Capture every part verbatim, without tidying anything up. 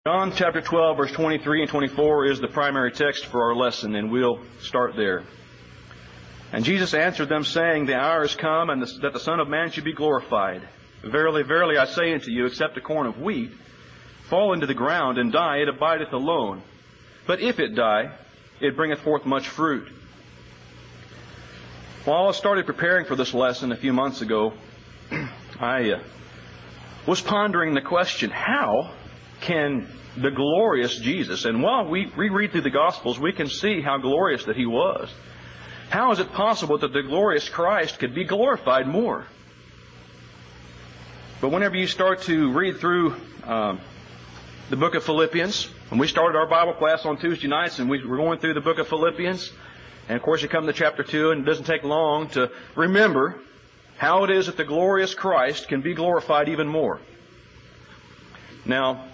John chapter twelve, verse twenty-three and twenty-four is the primary text for our lesson, and we'll start there. And Jesus answered them, saying, The hour is come, and the, that the Son of Man should be glorified. Verily, verily, I say unto you, except a corn of wheat fall into the ground and die, it abideth alone. But if it die, it bringeth forth much fruit. While I started preparing for this lesson a few months ago, I uh, was pondering the question, how can the glorious Jesus, and while we reread through the Gospels, we can see how glorious that He was. How is it possible that the glorious Christ could be glorified more? But whenever you start to read through um, the book of Philippians, when we started our Bible class on Tuesday nights, and we were going through the book of Philippians, and of course you come to chapter two, and it doesn't take long to remember how it is that the glorious Christ can be glorified even more. Now,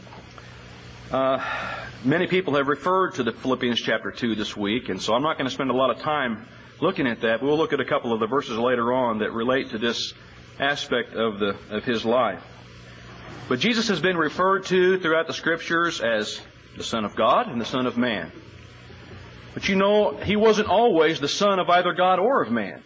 uh, many people have referred to the Philippians chapter two this week, and so I'm not going to spend a lot of time looking at that. We'll look at a couple of the verses later on that relate to this aspect of the of His life. But Jesus has been referred to throughout the Scriptures as the Son of God and the Son of Man. But you know, He wasn't always the Son of either God or of man.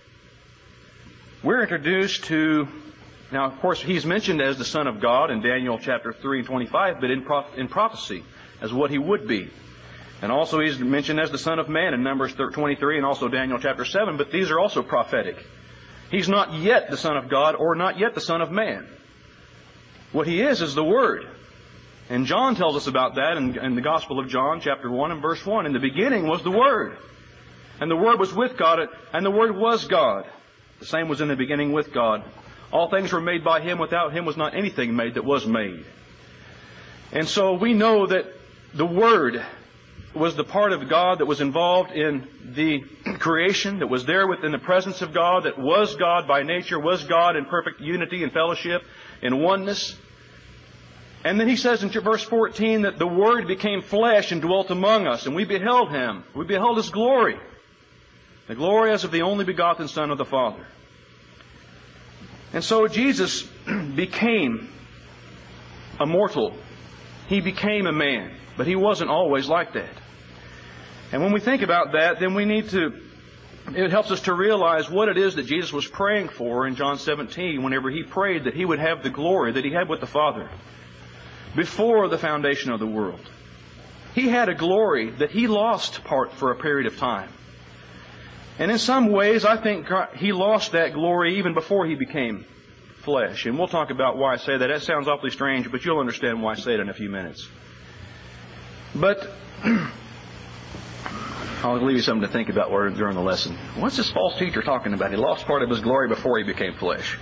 We're introduced to... Now, of course, He's mentioned as the Son of God in Daniel chapter three and twenty-five, but in, prof- in prophecy as what He would be. And also He's mentioned as the Son of Man in Numbers twenty-three and also Daniel chapter seven, but these are also prophetic. He's not yet the Son of God or not yet the Son of Man. What He is is the Word. And John tells us about that in, in the Gospel of John chapter one and verse one. In the beginning was the Word. And the Word was with God, and the Word was God. The same was in the beginning with God. All things were made by Him. Without Him was not anything made that was made. And so we know that the Word was the part of God that was involved in the creation, that was there within the presence of God, that was God by nature, was God in perfect unity and fellowship and oneness. And then He says in verse fourteen that the Word became flesh and dwelt among us, and we beheld Him. We beheld His glory. The glory as of the only begotten Son of the Father. And so Jesus became a mortal. He became a man. But He wasn't always like that. And when we think about that, then we need to, it helps us to realize what it is that Jesus was praying for in John seventeen, whenever He prayed that He would have the glory that He had with the Father before the foundation of the world. He had a glory that He lost part for a period of time. And in some ways, I think He lost that glory even before He became flesh. And we'll talk about why I say that. That sounds awfully strange, but you'll understand why I say it in a few minutes. But I'll leave you something to think about during the lesson. What's this false teacher talking about? He lost part of His glory before He became flesh.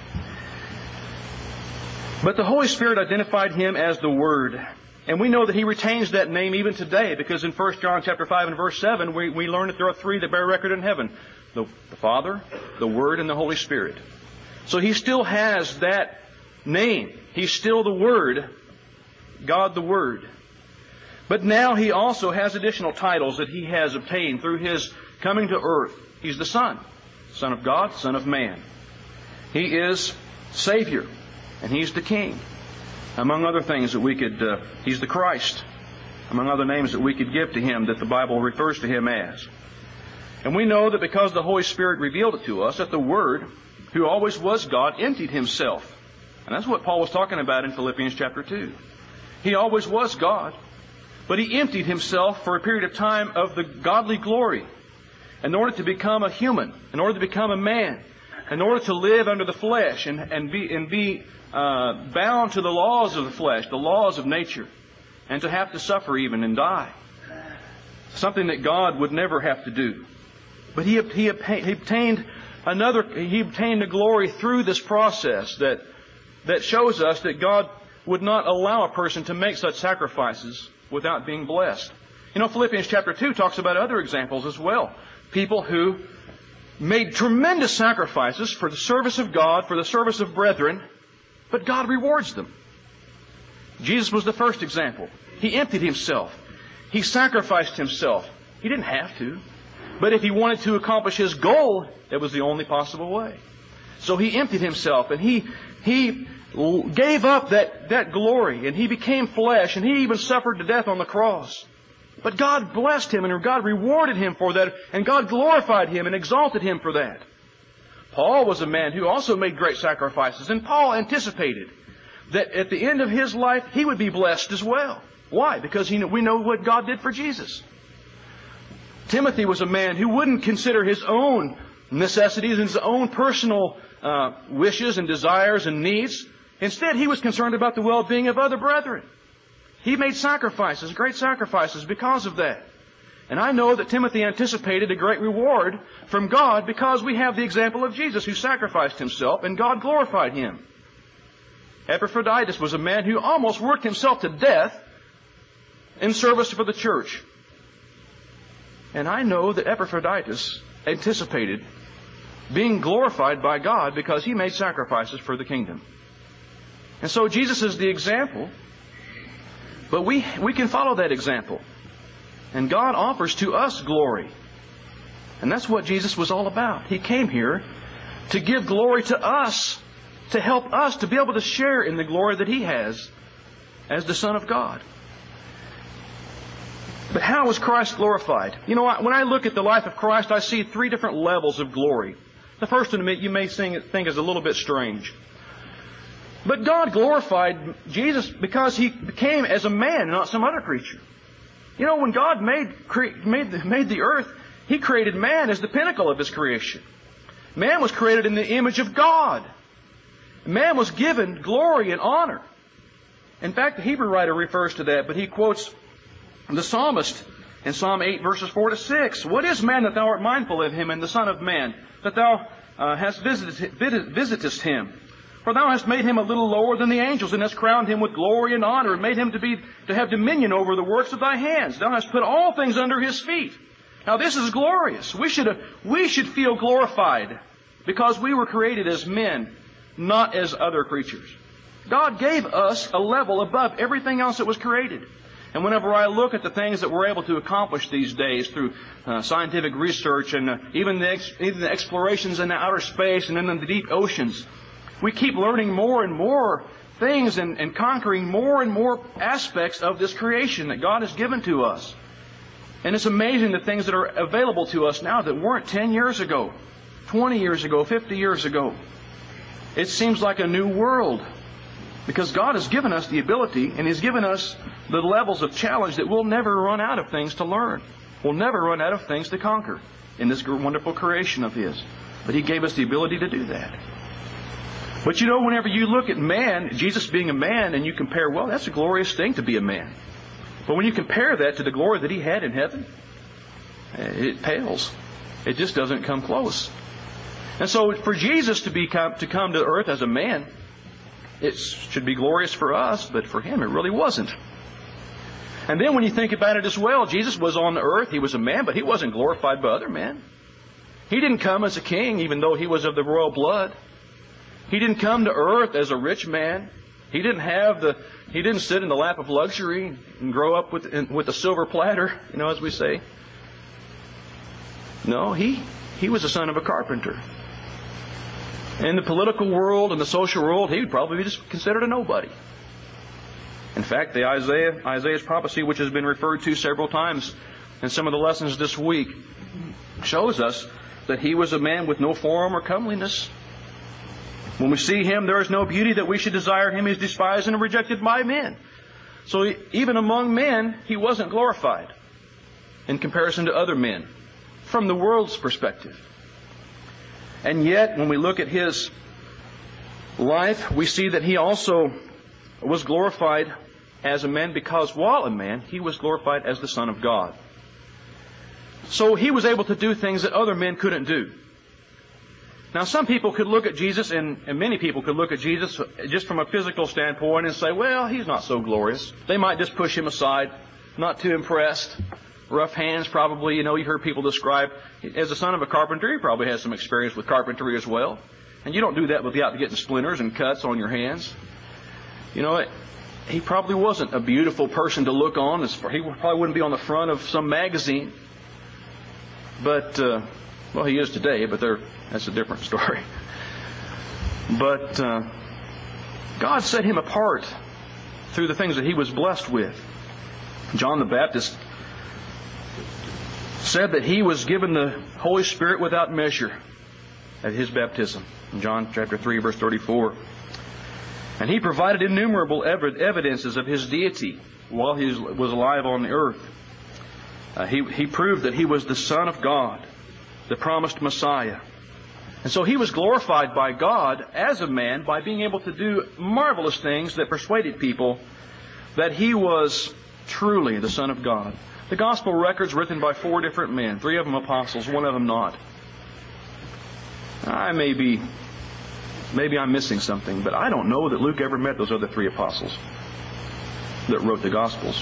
But the Holy Spirit identified Him as the Word. And we know that He retains that name even today, because in First John chapter five and verse seven, we, we learn that there are three that bear record in heaven. The, the Father, the Word, and the Holy Spirit. So He still has that name. He's still the Word, God the Word. But now He also has additional titles that He has obtained through His coming to earth. He's the Son, Son of God, Son of Man. He is Savior, and He's the King. Among other things that we could, uh, He's the Christ. Among other names that we could give to Him that the Bible refers to Him as. And we know that because the Holy Spirit revealed it to us, that the Word, who always was God, emptied Himself. And that's what Paul was talking about in Philippians chapter two. He always was God, but He emptied Himself for a period of time of the godly glory in order to become a human, in order to become a man, in order to live under the flesh and, and be, and be uh, bound to the laws of the flesh, the laws of nature, and to have to suffer even and die. Something that God would never have to do. But He, he, he obtained another, He obtained a glory through this process that, that shows us that God would not allow a person to make such sacrifices without being blessed. You know, Philippians chapter two talks about other examples as well. People who made tremendous sacrifices for the service of God, for the service of brethren, but God rewards them. Jesus was the first example. He emptied Himself. He sacrificed Himself. He didn't have to. But if He wanted to accomplish His goal, it was the only possible way. So He emptied Himself, and He, he gave up that, that glory, and He became flesh, and He even suffered to death on the cross. But God blessed Him, and God rewarded Him for that, and God glorified Him and exalted Him for that. Paul was a man who also made great sacrifices, and Paul anticipated that at the end of his life, he would be blessed as well. Why? Because he, we know what God did for Jesus. Timothy was a man who wouldn't consider his own necessities and his own personal uh, wishes and desires and needs. Instead, he was concerned about the well-being of other brethren. He made sacrifices, great sacrifices because of that. And I know that Timothy anticipated a great reward from God because we have the example of Jesus who sacrificed himself and God glorified him. Epaphroditus was a man who almost worked himself to death in service for the church. And I know that Epaphroditus anticipated being glorified by God because he made sacrifices for the kingdom. And so Jesus is the example, but we, we can follow that example. And God offers to us glory. And that's what Jesus was all about. He came here to give glory to us, to help us to be able to share in the glory that He has as the Son of God. But how was Christ glorified? You know, when I look at the life of Christ, I see three different levels of glory. The first one you may think is a little bit strange. But God glorified Jesus because He came as a man, not some other creature. You know, when God made, cre- made, the, made the earth, He created man as the pinnacle of His creation. Man was created in the image of God. Man was given glory and honor. In fact, the Hebrew writer refers to that, but he quotes the psalmist in Psalm eight, verses four to six. What is man that Thou art mindful of him, and the Son of Man, that Thou uh, hast visited, visitest him? For Thou hast made him a little lower than the angels, and hast crowned him with glory and honor, and made him to be to have dominion over the works of Thy hands. Thou hast put all things under his feet. Now this is glorious. We should we should feel glorified because we were created as men, not as other creatures. God gave us a level above everything else that was created. And whenever I look at the things that we're able to accomplish these days through uh, scientific research and uh, even, the ex- even the explorations in the outer space and in the deep oceans, we keep learning more and more things and, and conquering more and more aspects of this creation that God has given to us. And it's amazing the things that are available to us now that weren't ten years ago, twenty years ago, fifty years ago. It seems like a new world because God has given us the ability and He's given us the levels of challenge that we'll never run out of things to learn. We'll never run out of things to conquer in this wonderful creation of His. But He gave us the ability to do that. But you know, whenever you look at man, Jesus being a man, and you compare, well, that's a glorious thing to be a man. But when you compare that to the glory that He had in heaven, it pales. It just doesn't come close. And so for Jesus to, be, to come to earth as a man, it should be glorious for us, but for Him it really wasn't. And then when you think about it as well, Jesus was on the earth, He was a man, but He wasn't glorified by other men. He didn't come as a king, even though He was of the royal blood. He didn't come to earth as a rich man. He didn't have the, He didn't sit in the lap of luxury and grow up with, in, with a silver platter, you know, as we say. No, He, he was the son of a carpenter. In the political world and the social world, He would probably be just considered a nobody. In fact, the Isaiah, Isaiah's prophecy, which has been referred to several times in some of the lessons this week, shows us that He was a man with no form or comeliness. When we see Him, there is no beauty that we should desire Him. He is despised and rejected by men. So even among men, He wasn't glorified in comparison to other men from the world's perspective. And yet, when we look at His life, we see that He also was glorified as a man because while a man, He was glorified as the Son of God. So He was able to do things that other men couldn't do. Now, some people could look at Jesus, and, and many people could look at Jesus just from a physical standpoint and say, well, He's not so glorious. They might just push Him aside, not too impressed. Rough hands, probably. You know, you heard people describe, as the son of a carpenter, he probably has some experience with carpentry as well. And you don't do that without getting splinters and cuts on your hands. You know, he probably wasn't a beautiful person to look on. He probably wouldn't be on the front of some magazine. But, uh, well, he is today, but that's a different story. But uh, God set him apart through the things that he was blessed with. John the Baptist said that he was given the Holy Spirit without measure at his baptism. In John chapter three, verse thirty-four. And he provided innumerable evidences of his deity while he was alive on the earth. Uh, he, he proved that he was the Son of God, the promised Messiah. And so he was glorified by God as a man by being able to do marvelous things that persuaded people that he was truly the Son of God. The gospel records written by four different men, three of them apostles, one of them not. I may be, maybe I'm missing something, but I don't know that Luke ever met those other three apostles that wrote the Gospels.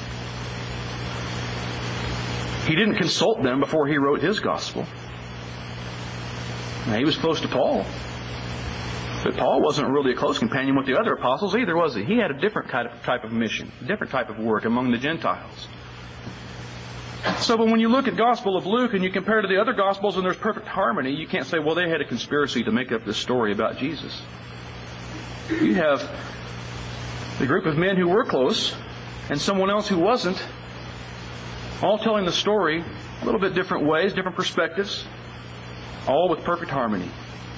He didn't consult them before he wrote his Gospel. Now, he was close to Paul. But Paul wasn't really a close companion with the other apostles either, was he? He had a different kind of type of mission, a different type of work among the Gentiles. So when you look at Gospel of Luke and you compare to the other Gospels and there's perfect harmony, you can't say, well, they had a conspiracy to make up this story about Jesus. You have the group of men who were close and someone else who wasn't, all telling the story a little bit different ways, different perspectives, all with perfect harmony.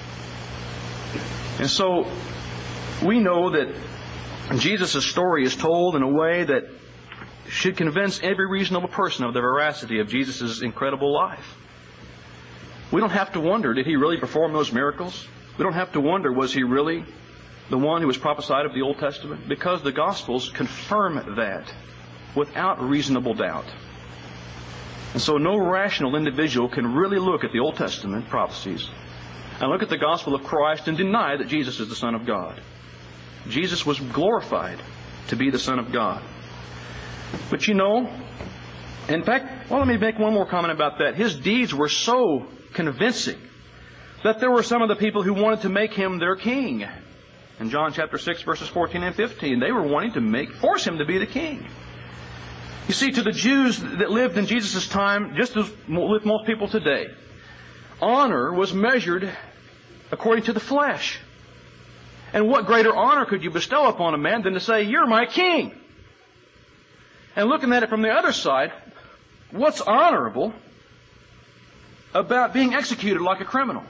And so we know that Jesus' story is told in a way that should convince every reasonable person of the veracity of Jesus' incredible life. We don't have to wonder, did he really perform those miracles? We don't have to wonder, was he really the one who was prophesied of the Old Testament? Because the Gospels confirm that without reasonable doubt. And so no rational individual can really look at the Old Testament prophecies and look at the gospel of Christ and deny that Jesus is the Son of God. Jesus was glorified to be the Son of God. But you know, in fact, well, let me make one more comment about that. His deeds were so convincing that there were some of the people who wanted to make him their king. In John chapter six, verses fourteen and fifteen, they were wanting to make force him to be the king. You see, to the Jews that lived in Jesus' time, just as with most people today, honor was measured according to the flesh. And what greater honor could you bestow upon a man than to say, you're my king? And looking at it from the other side, what's honorable about being executed like a criminal?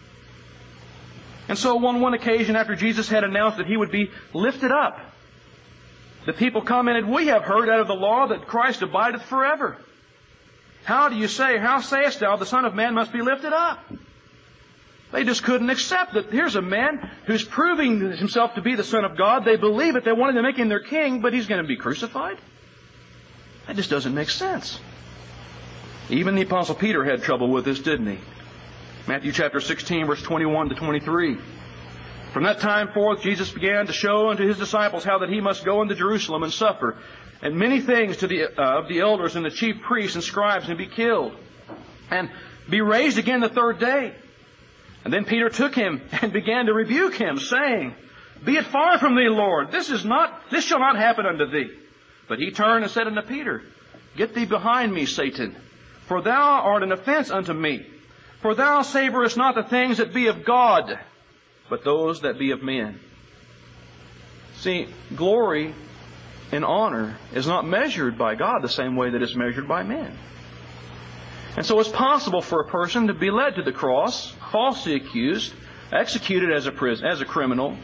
And so on one occasion, after Jesus had announced that he would be lifted up, the people commented, we have heard out of the law that Christ abideth forever. How do you say, how sayest thou, the Son of Man must be lifted up? They just couldn't accept that here's a man who's proving himself to be the Son of God. They believe it. They wanted to make him their king, but he's going to be crucified? That just doesn't make sense. Even the Apostle Peter had trouble with this, didn't he? Matthew chapter sixteen, verse twenty-one to twenty-three. From that time forth, Jesus began to show unto his disciples how that he must go into Jerusalem and suffer, and many things to the, uh, of the elders and the chief priests and scribes, and be killed, and be raised again the third day. And then Peter took him and began to rebuke him, saying, Be it far from thee, Lord, this is not, this shall not happen unto thee. But he turned and said unto Peter, Get thee behind me, Satan, for thou art an offense unto me. For thou savorest not the things that be of God, but those that be of men. See, glory and honor is not measured by God the same way that it's measured by men. And so it's possible for a person to be led to the cross, falsely accused, executed as a prison, as a criminal,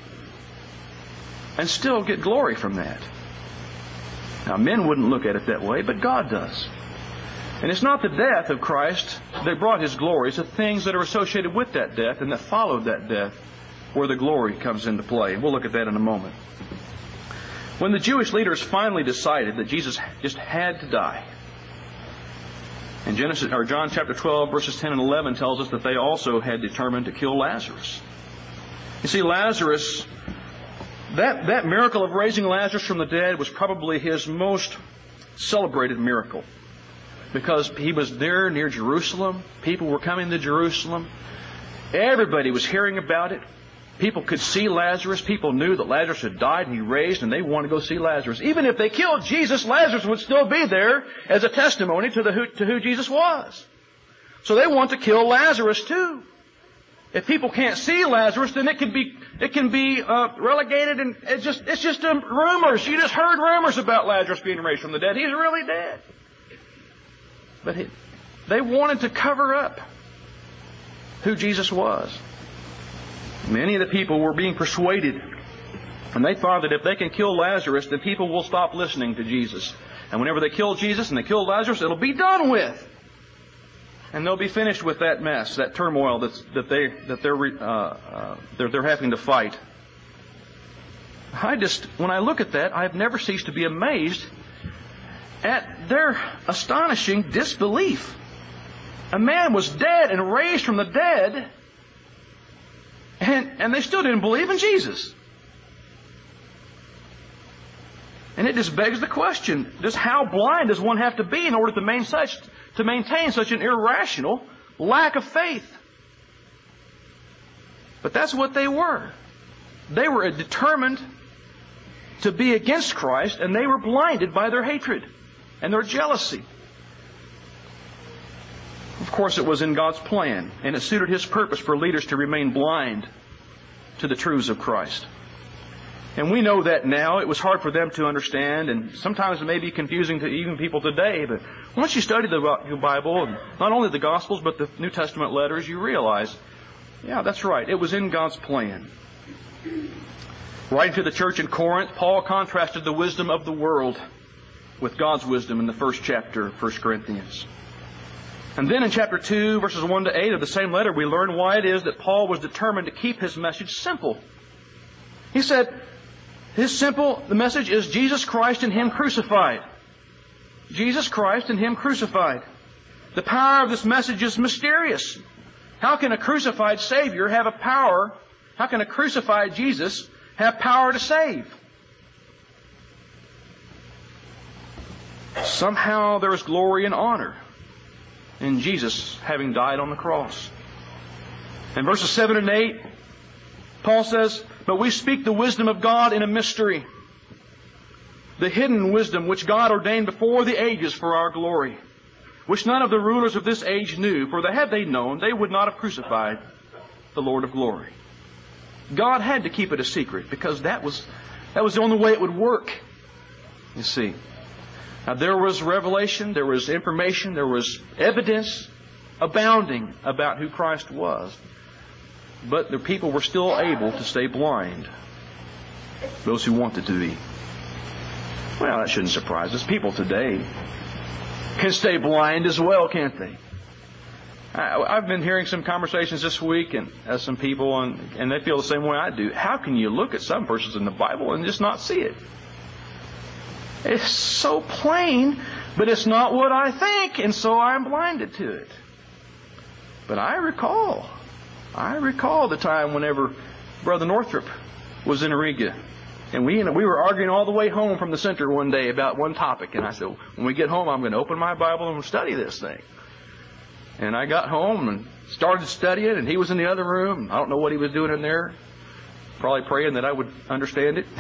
and still get glory from that. Now, men wouldn't look at it that way, but God does. And it's not the death of Christ that brought his glory. It's the things that are associated with that death and that followed that death where the glory comes into play. We'll look at that in a moment. When the Jewish leaders finally decided that Jesus just had to die, and Genesis or John chapter twelve, verses ten and eleven tells us that they also had determined to kill Lazarus. You see, Lazarus, that, that miracle of raising Lazarus from the dead was probably his most celebrated miracle. Because he was there near Jerusalem. People were coming to Jerusalem. Everybody was hearing about it. People could see Lazarus. People knew that Lazarus had died and he raised, and they wanted to go see Lazarus. Even if they killed Jesus, Lazarus would still be there as a testimony to, the, to who Jesus was. So they want to kill Lazarus too. If people can't see Lazarus, then it can be it can be uh, relegated, and it's just it's just um, rumors. You just heard rumors about Lazarus being raised from the dead. He's really dead. But he, they wanted to cover up who Jesus was. Many of the people were being persuaded, and they thought that if they can kill Lazarus, then people will stop listening to Jesus. And whenever they kill Jesus and they kill Lazarus, it'll be done with. And they'll be finished with that mess, that turmoil that's, that they that they're, uh, uh, they're they're having to fight. I just, when I look at that, I've never ceased to be amazed at their astonishing disbelief. A man was dead and raised from the dead, and and they still didn't believe in Jesus. And it just begs the question: just how blind does one have to be in order to maintain such to maintain such an irrational lack of faith? But that's what they were. They were determined to be against Christ, and they were blinded by their hatred and their jealousy. Of course, it was in God's plan, and it suited His purpose for leaders to remain blind to the truths of Christ. And we know that now. It was hard for them to understand, and sometimes it may be confusing to even people today. But once you study the Bible, and not only the Gospels, but the New Testament letters, you realize, yeah, that's right. It was in God's plan. Writing to the church in Corinth, Paul contrasted the wisdom of the world with God's wisdom in the first chapter of First Corinthians. And then in chapter two, verses one to eight of the same letter, we learn why it is that Paul was determined to keep his message simple. He said, His simple, the message is Jesus Christ and Him crucified. Jesus Christ and Him crucified. The power of this message is mysterious. How can a crucified Savior have a power? How can a crucified Jesus have power to save? Somehow there is glory and honor in Jesus having died on the cross. In verses seven and eight, Paul says, "But we speak the wisdom of God in a mystery, the hidden wisdom which God ordained before the ages for our glory, which none of the rulers of this age knew, for had they known, they would not have crucified the Lord of glory." God had to keep it a secret because that was that was the only way it would work. You see. Now, there was revelation, there was information, there was evidence abounding about who Christ was. But the people were still able to stay blind. Those who wanted to be. Well, that shouldn't surprise us. People today can stay blind as well, can't they? I, I've been hearing some conversations this week and as some people, and, and they feel the same way I do. How can you look at some verses in the Bible and just not see it? It's so plain, but it's not what I think, and so I'm blinded to it. But I recall, I recall the time whenever Brother Northrop was in Riga, and we we were arguing all the way home from the center one day about one topic, and I said, when we get home, I'm going to open my Bible and study this thing. And I got home and started studying, and he was in the other room. I don't know what he was doing in there. Probably praying that I would understand it.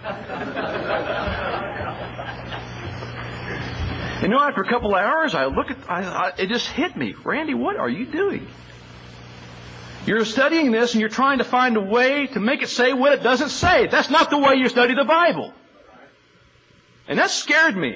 You know, after a couple of hours, I look at, I, I, it just hit me. Randy, what are you doing? You're studying this and you're trying to find a way to make it say what it doesn't say. That's not the way you study the Bible. And that scared me.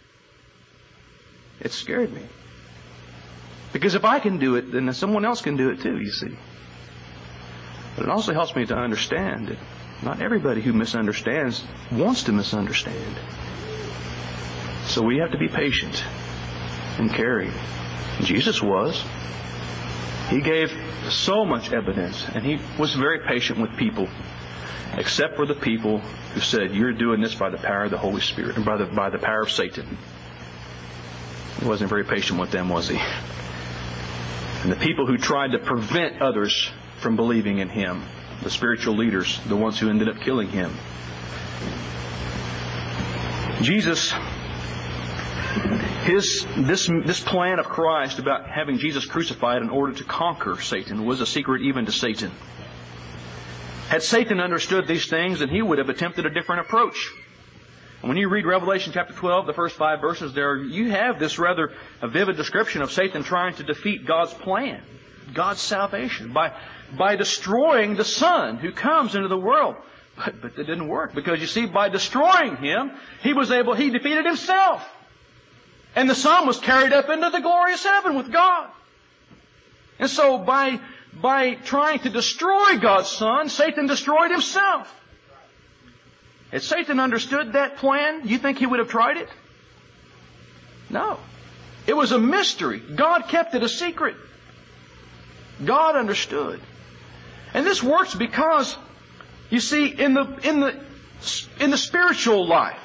It scared me. Because if I can do it, then someone else can do it too, you see. But it also helps me to understand that not everybody who misunderstands wants to misunderstand. So we have to be patient and caring. Jesus was. He gave so much evidence, and He was very patient with people, except for the people who said, "You're doing this by the power of the Holy Spirit, and by the, by the power of Satan." He wasn't very patient with them, was He? And the people who tried to prevent others from believing in Him, the spiritual leaders, the ones who ended up killing Him. Jesus, his this this plan of Christ about having Jesus crucified in order to conquer Satan was a secret even to Satan. Had Satan understood these things, then he would have attempted a different approach. And when you read Revelation chapter twelve, the first five verses there, you have this rather a vivid description of Satan trying to defeat God's plan. God's salvation by, by destroying the Son who comes into the world. But, but that didn't work, because you see, by destroying Him, He was able, He defeated Himself. And the Son was carried up into the glorious heaven with God. And so by, by trying to destroy God's Son, Satan destroyed himself. Had Satan understood that plan, you think he would have tried it? No. It was a mystery. God kept it a secret. God understood. And this works because, you see, in the, in the, in the spiritual life,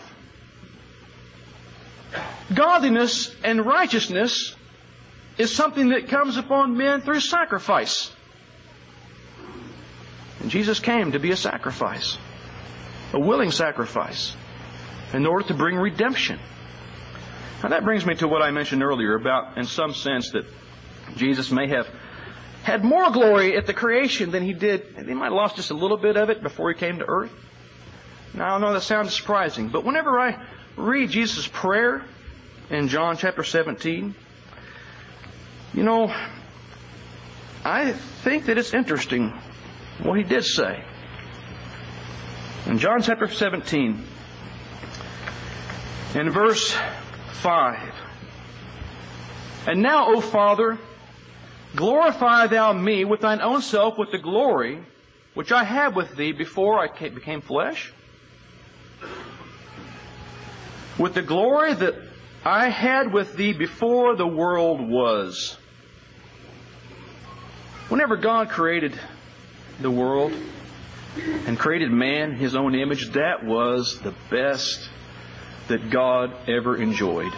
godliness and righteousness is something that comes upon men through sacrifice. And Jesus came to be a sacrifice, a willing sacrifice, in order to bring redemption. Now that brings me to what I mentioned earlier about, in some sense, that Jesus may have had more glory at the creation than He did. He might have lost just a little bit of it before He came to earth. Now I know that sounds surprising, but whenever I read Jesus' prayer in John chapter seventeen, you know, I think that it's interesting what He did say. In John chapter seventeen, in verse five, "And now, O Father, glorify Thou me with Thine own self with the glory which I had with Thee before I became flesh, with the glory that I had with Thee before the world was." Whenever God created the world and created man in His own image, that was the best that God ever enjoyed.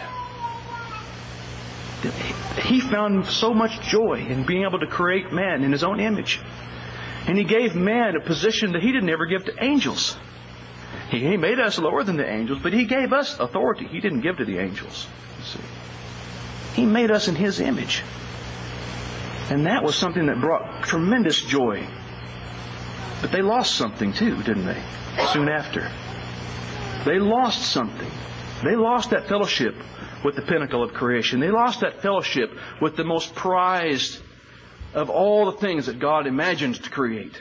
He found so much joy in being able to create man in His own image. And He gave man a position that He didn't ever give to angels. He, he made us lower than the angels, but He gave us authority He didn't give to the angels. You see. He made us in His image. And that was something that brought tremendous joy. But they lost something too, didn't they? Soon after. They lost something. They lost that fellowship with the pinnacle of creation. They lost that fellowship with the most prized of all the things that God imagined to create.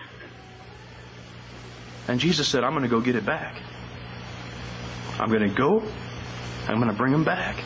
And Jesus said, I'm going to go get it back. I'm going to go. I'm going to bring them back.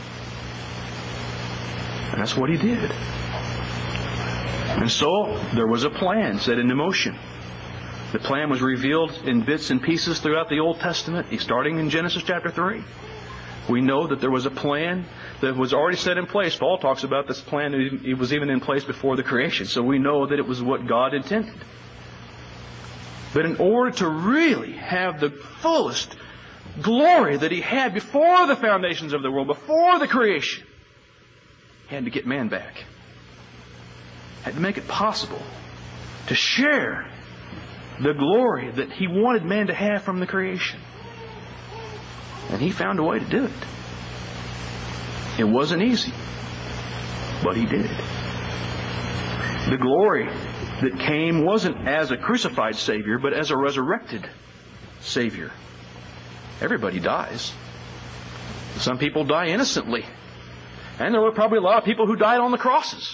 And that's what He did. And so there was a plan set into motion. The plan was revealed in bits and pieces throughout the Old Testament, starting in Genesis chapter three. We know that there was a plan that was already set in place. Paul talks about this plan. It was even in place before the creation. So we know that it was what God intended. But in order to really have the fullest glory that He had before the foundations of the world, before the creation, He had to get man back. Had to make it possible to share the glory that He wanted man to have from the creation. And He found a way to do it. It wasn't easy, but He did. The glory that came wasn't as a crucified Savior, but as a resurrected Savior. Everybody dies. Some people die innocently. And there were probably a lot of people who died on the crosses.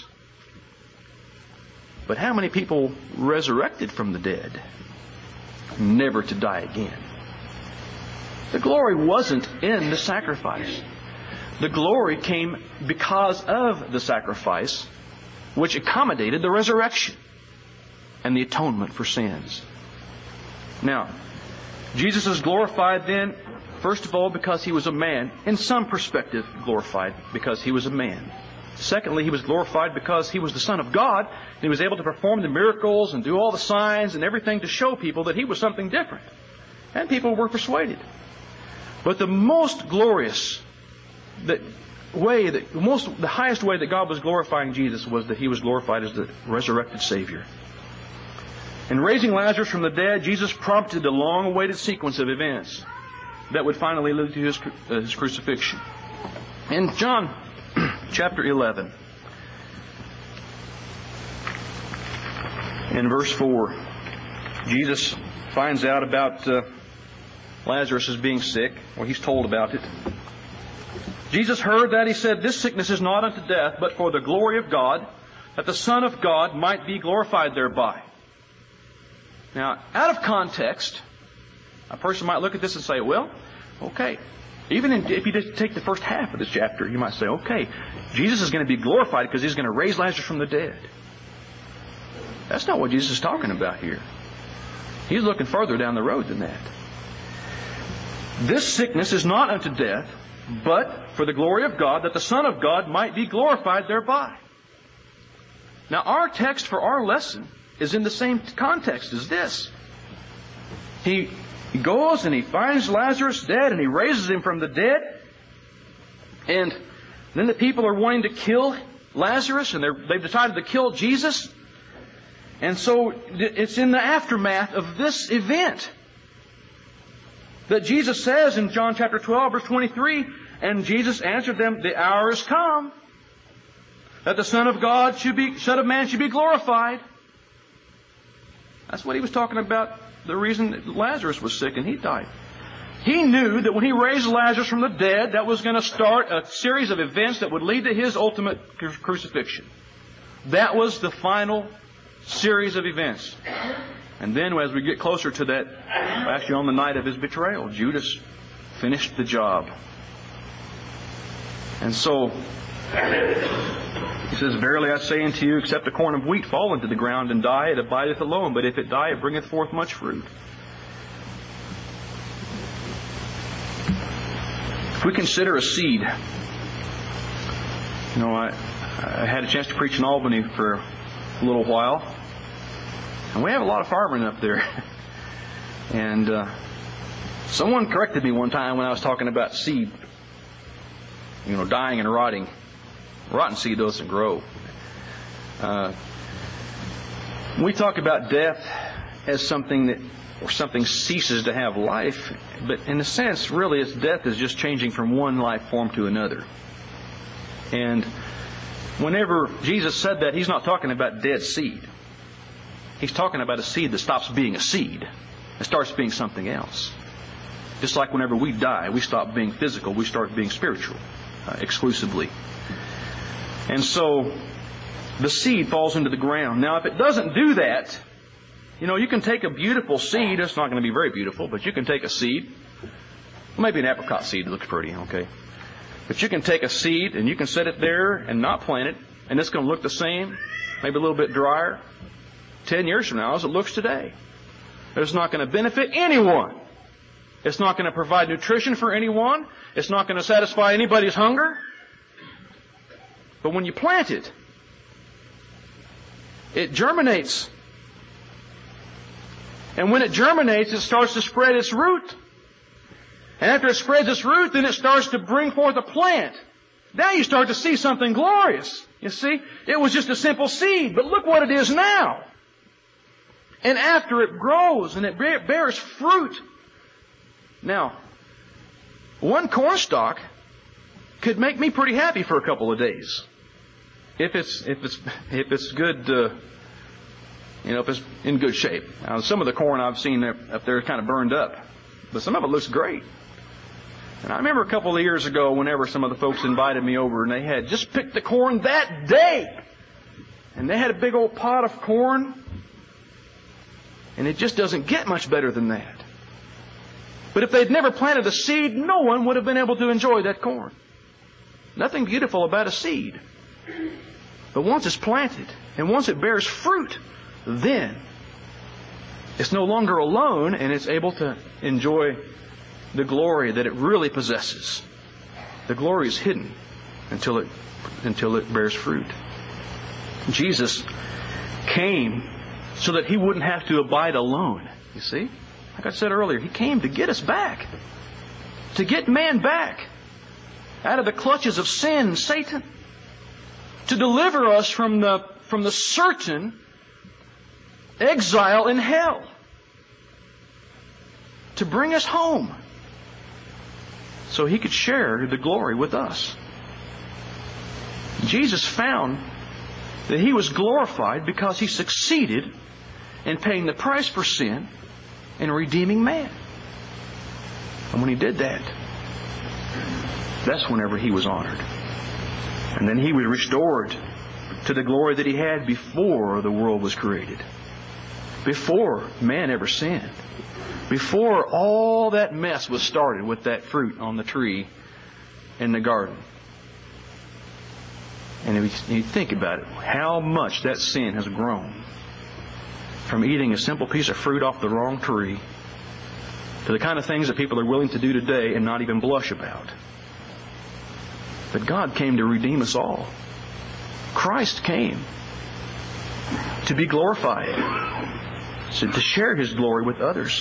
But how many people resurrected from the dead, never to die again? The glory wasn't in the sacrifice. The glory came because of the sacrifice, which accommodated the resurrection and the atonement for sins. Now, Jesus is glorified then, first of all, because He was a man. In some perspective, glorified because He was a man. Secondly, He was glorified because He was the Son of God, and He was able to perform the miracles and do all the signs and everything to show people that He was something different. And people were persuaded. But the most glorious that way, that most the highest way that God was glorifying Jesus was that He was glorified as the resurrected Savior. In raising Lazarus from the dead, Jesus prompted the long-awaited sequence of events that would finally lead to His, uh, his crucifixion. In John chapter eleven, in verse four, Jesus finds out about uh, Lazarus is being sick, or he's told about it. Jesus heard that. He said, "This sickness is not unto death, but for the glory of God, that the Son of God might be glorified thereby. Now, out of context, a person might look at this and say, well, okay, even in, if you just take the first half of this chapter, you might say, okay, Jesus is going to be glorified because He's going to raise Lazarus from the dead. That's not what Jesus is talking about here. He's looking further down the road than that. This sickness is not unto death, but for the glory of God, that the Son of God might be glorified thereby. Now, our text for our lesson is in the same context as this. He He goes and He finds Lazarus dead and He raises him from the dead. And then the people are wanting to kill Lazarus, and they've decided to kill Jesus. And so it's in the aftermath of this event that Jesus says in John chapter twelve, verse twenty-three, and Jesus answered them, the hour is come that the Son of God should be, Son of Man should be glorified. That's what He was talking about. The reason that Lazarus was sick and he died. He knew that when He raised Lazarus from the dead, that was going to start a series of events that would lead to His ultimate crucifixion. That was the final series of events. And then as we get closer to that, actually on the night of His betrayal, Judas finished the job. And so, He says, verily I say unto you, except a corn of wheat fall into the ground and die, it abideth alone. But if it die, it bringeth forth much fruit. If we consider a seed, you know, I, I had a chance to preach in Albany for a little while. And we have a lot of farming up there. And uh, someone corrected me one time when I was talking about seed, you know, dying and rotting. Rotten seed doesn't grow. Uh, we talk about death as something that, or something ceases to have life, but in a sense, really, it's death is just changing from one life form to another. And whenever Jesus said that, He's not talking about dead seed. He's talking about a seed that stops being a seed and starts being something else. Just like whenever we die, we stop being physical, we start being spiritual uh, exclusively. And so the seed falls into the ground. Now, if it doesn't do that, you know, you can take a beautiful seed. It's not going to be very beautiful, but you can take a seed. Maybe an apricot seed looks pretty, okay? But you can take a seed and you can set it there and not plant it, and it's going to look the same, maybe a little bit drier, ten years from now as it looks today. It's not going to benefit anyone. It's not going to provide nutrition for anyone. It's not going to satisfy anybody's hunger. But when you plant it, it germinates. And when it germinates, it starts to spread its root. And after it spreads its root, then it starts to bring forth a plant. Now you start to see something glorious. You see? It was just a simple seed, but look what it is now. And after it grows and it bears fruit. Now, one cornstalk could make me pretty happy for a couple of days. If it's, if it's, if it's good, uh, you know, if it's in good shape. Now, some of the corn I've seen up there is kind of burned up, but some of it looks great. And I remember a couple of years ago, whenever some of the folks invited me over, and they had just picked the corn that day. And they had a big old pot of corn. And it just doesn't get much better than that. But if they'd never planted a seed, no one would have been able to enjoy that corn. Nothing beautiful about a seed. But once it's planted, and once it bears fruit, then it's no longer alone, and it's able to enjoy the glory that it really possesses. The glory is hidden until it, until it bears fruit. Jesus came so that He wouldn't have to abide alone. You see? Like I said earlier, He came to get us back. To get man back out of the clutches of sin and Satan. To deliver us from the, from the certain exile in hell. To bring us home. So He could share the glory with us. Jesus found that He was glorified because He succeeded in paying the price for sin and redeeming man. And when He did that, that's whenever He was honored. And then He was restored to the glory that He had before the world was created. Before man ever sinned. Before all that mess was started with that fruit on the tree in the garden. And if you think about it, how much that sin has grown from eating a simple piece of fruit off the wrong tree to the kind of things that people are willing to do today and not even blush about. But God came to redeem us all. Christ came to be glorified, so to share His glory with others.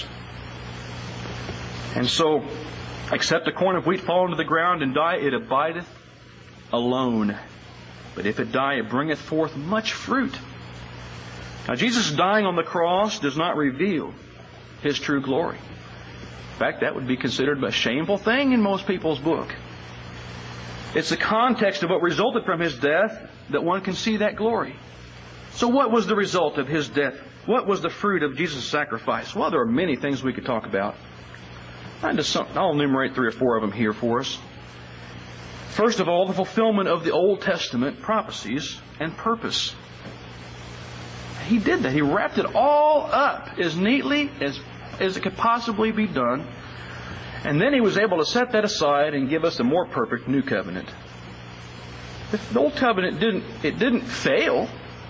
And so, except a corn of wheat fall into the ground and die, it abideth alone. But if it die, it bringeth forth much fruit. Now, Jesus dying on the cross does not reveal His true glory. In fact, that would be considered a shameful thing in most people's book. It's the context of what resulted from His death that one can see that glory. So what was the result of His death? What was the fruit of Jesus' sacrifice? Well, there are many things we could talk about. I'll enumerate three or four of them here for us. First of all, the fulfillment of the Old Testament prophecies and purpose. He did that. He wrapped it all up as neatly as, as it could possibly be done. And then He was able to set that aside and give us a more perfect new covenant. The Old Covenant didn't, it didn't fail.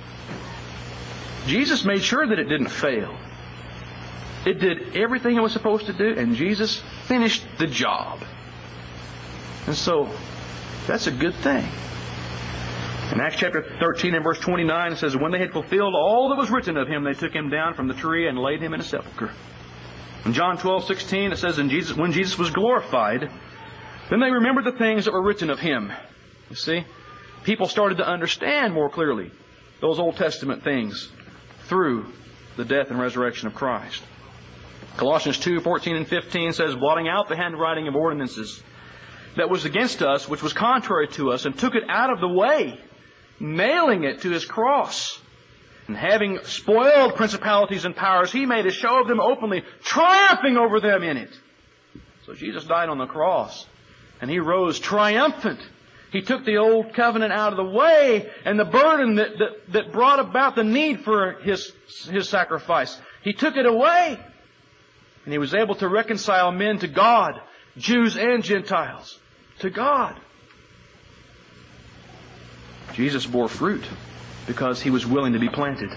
Jesus made sure that it didn't fail. It did everything it was supposed to do, and Jesus finished the job. And so, that's a good thing. In Acts chapter thirteen and verse twenty-nine, it says, when they had fulfilled all that was written of Him, they took Him down from the tree and laid Him in a sepulchre. In John twelve sixteen, it says, in Jesus, when Jesus was glorified, then they remembered the things that were written of Him. You see, people started to understand more clearly those Old Testament things through the death and resurrection of Christ. Colossians two fourteen and fifteen says, blotting out the handwriting of ordinances that was against us, which was contrary to us, and took it out of the way, nailing it to His cross. And having spoiled principalities and powers, He made a show of them openly, triumphing over them in it. So Jesus died on the cross, and He rose triumphant. He took the old covenant out of the way, and the burden that, that, that brought about the need for His, His sacrifice. He took it away. And He was able to reconcile men to God, Jews and Gentiles, to God. Jesus bore fruit because He was willing to be planted.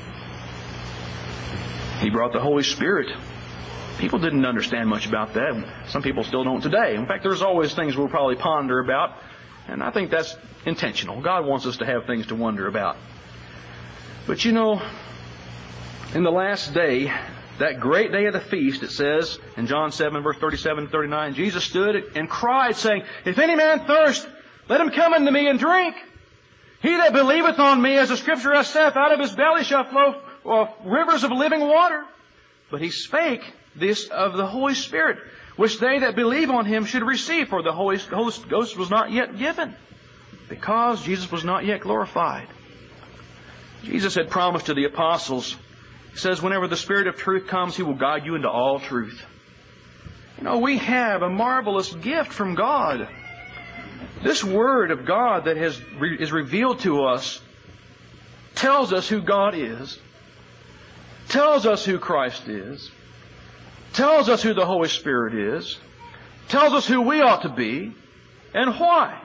He brought the Holy Spirit. People didn't understand much about that. Some people still don't today. In fact, there's always things we'll probably ponder about, and I think that's intentional. God wants us to have things to wonder about. But you know, in the last day, that great day of the feast, it says in John seven, verse thirty-seven and thirty-nine, Jesus stood and cried, saying, if any man thirst, let him come unto me and drink. He that believeth on me, as the Scripture hath said, out of his belly shall flow uh, rivers of living water. But He spake this of the Holy Spirit, which they that believe on Him should receive, for the Holy Ghost was not yet given, because Jesus was not yet glorified. Jesus had promised to the apostles, He says, whenever the Spirit of truth comes, He will guide you into all truth. You know, we have a marvelous gift from God. This Word of God that has, is revealed to us tells us who God is, tells us who Christ is, tells us who the Holy Spirit is, tells us who we ought to be, and why.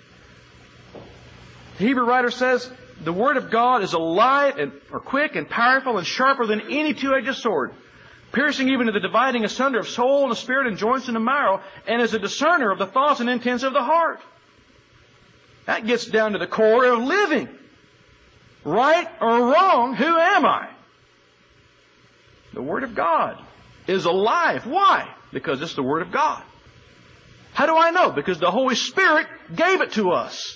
The Hebrew writer says, the Word of God is alive and or quick and powerful and sharper than any two-edged sword, piercing even to the dividing asunder of soul and of spirit and joints and of marrow, and is a discerner of the thoughts and intents of the heart. That gets down to the core of living. Right or wrong, who am I? The Word of God is alive. Why? Because it's the Word of God. How do I know? Because the Holy Spirit gave it to us.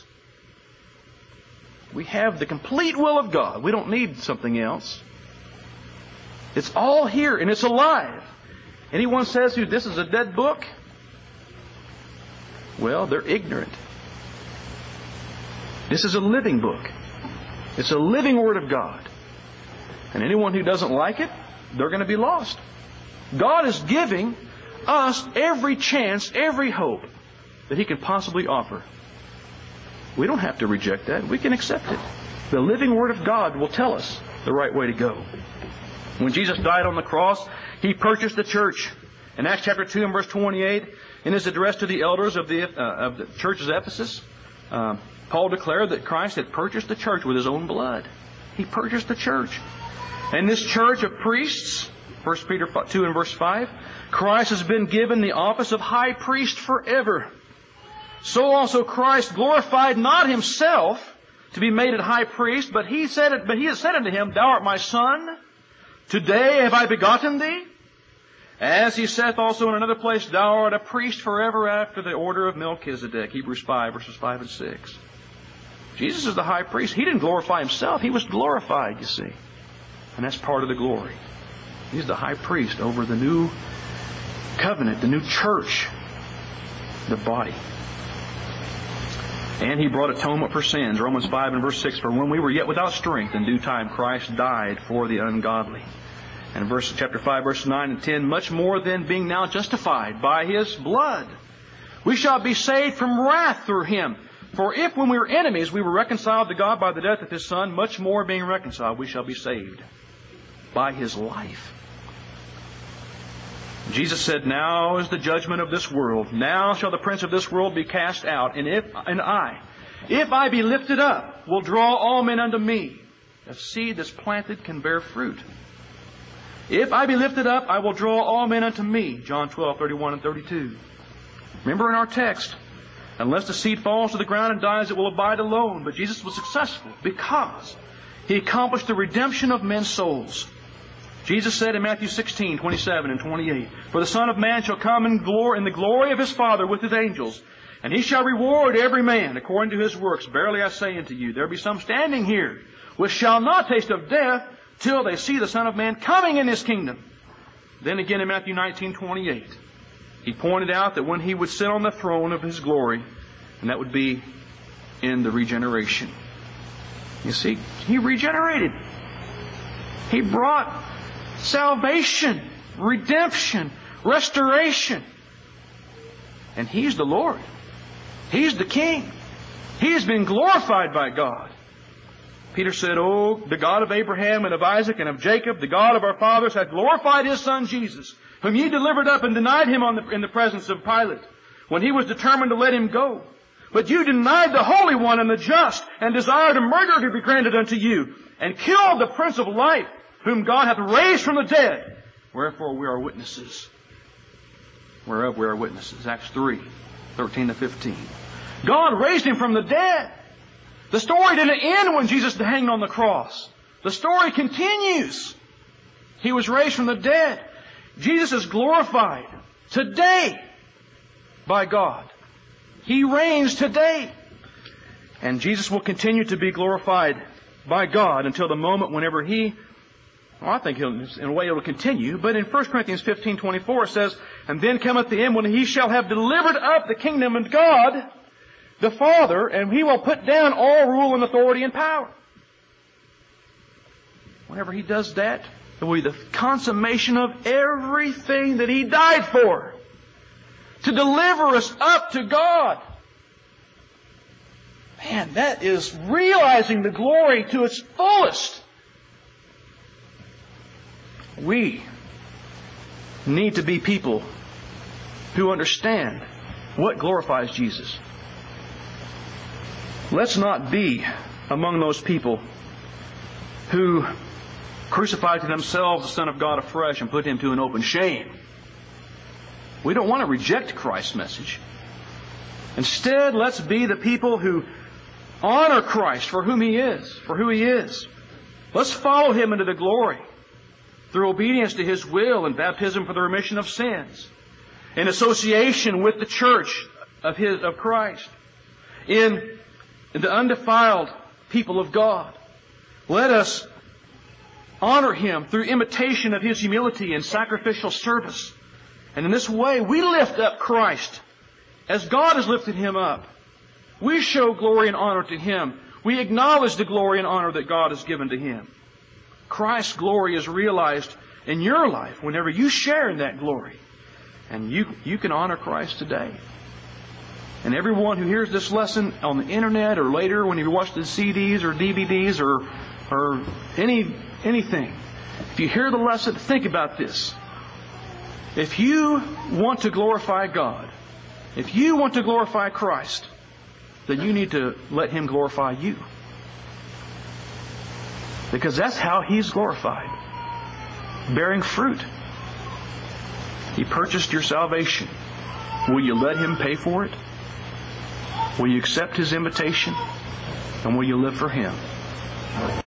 We have the complete will of God. We don't need something else. It's all here and it's alive. Anyone says who this is a dead book? Well, they're ignorant. This is a living book. It's a living Word of God. And anyone who doesn't like it, they're going to be lost. God is giving us every chance, every hope that He can possibly offer. We don't have to reject that. We can accept it. The living Word of God will tell us the right way to go. When Jesus died on the cross, He purchased the church. In Acts chapter two and verse twenty-eight, in his address to the elders of the, uh, of the church of Ephesus, uh, Paul declared that Christ had purchased the church with His own blood. He purchased the church. And this church of priests, First Peter two and verse five, Christ has been given the office of high priest forever. So also Christ glorified not Himself to be made a high priest, but He said it, but He has said unto him, Thou art my Son, today have I begotten thee. As He saith also in another place, Thou art a priest forever after the order of Melchizedek. Hebrews five, verses five and six. Jesus is the high priest. He didn't glorify Himself. He was glorified, you see. And that's part of the glory. He's the high priest over the new covenant, the new church, the body. And He brought atonement for sins. Romans five and verse six, For when we were yet without strength, in due time Christ died for the ungodly. And verse chapter five, verse nine and ten, Much more then, being now justified by His blood, we shall be saved from wrath through Him. For if when we were enemies we were reconciled to God by the death of His Son, much more being reconciled we shall be saved by His life. Jesus said, Now is the judgment of this world. Now shall the prince of this world be cast out. And if and I, if I be lifted up, will draw all men unto me. A seed that's planted can bear fruit. If I be lifted up, I will draw all men unto me. John twelve, thirty-one and thirty-two. Remember in our text, unless the seed falls to the ground and dies, it will abide alone. But Jesus was successful because He accomplished the redemption of men's souls. Jesus said in Matthew sixteen, twenty-seven and twenty-eight, For the Son of Man shall come in glory, in the glory of His Father with His angels, and He shall reward every man according to his works. Verily I say unto you, there be some standing here which shall not taste of death till they see the Son of Man coming in His kingdom. Then again in Matthew nineteen, twenty-eight, He pointed out that when He would sit on the throne of His glory, and that would be in the regeneration. You see, He regenerated. He brought salvation, redemption, restoration. And He's the Lord. He's the King. He has been glorified by God. Peter said, Oh, the God of Abraham and of Isaac and of Jacob, the God of our fathers, hath glorified His Son Jesus, whom ye delivered up and denied Him on the, in the presence of Pilate, when he was determined to let Him go. But you denied the Holy One and the just, and desired a murder to be granted unto you, and killed the Prince of Life, whom God hath raised from the dead. Wherefore we are witnesses. Whereof we are witnesses. Acts three, thirteen to fifteen. God raised Him from the dead. The story didn't end when Jesus hanged on the cross. The story continues. He was raised from the dead. Jesus is glorified today by God. He reigns today. And Jesus will continue to be glorified by God until the moment whenever He, well, I think he'll, in a way it will continue, but in First Corinthians fifteen, twenty-four it says, And then cometh the end when He shall have delivered up the kingdom of God, the Father, and He will put down all rule and authority and power. Whenever He does that, it will be the consummation of everything that He died for, to deliver us up to God. Man, that is realizing the glory to its fullest. We need to be people who understand what glorifies Jesus. Let's not be among those people who crucified to themselves the Son of God afresh and put Him to an open shame. We don't want to reject Christ's message. Instead, let's be the people who honor Christ for whom He is, for who He is. Let's follow Him into the glory through obedience to His will and baptism for the remission of sins, in association with the church of His of Christ, in the undefiled people of God. Let us honor Him through imitation of His humility and sacrificial service. And in this way, we lift up Christ as God has lifted Him up. We show glory and honor to Him. We acknowledge the glory and honor that God has given to Him. Christ's glory is realized in your life whenever you share in that glory. And you, you can honor Christ today. And everyone who hears this lesson on the internet or later when you watch the C Ds or D V Ds or or any anything, if you hear the lesson, think about this. If you want to glorify God, if you want to glorify Christ, then you need to let Him glorify you. Because that's how He's glorified. Bearing fruit. He purchased your salvation. Will you let Him pay for it? Will you accept His invitation? And will you live for Him?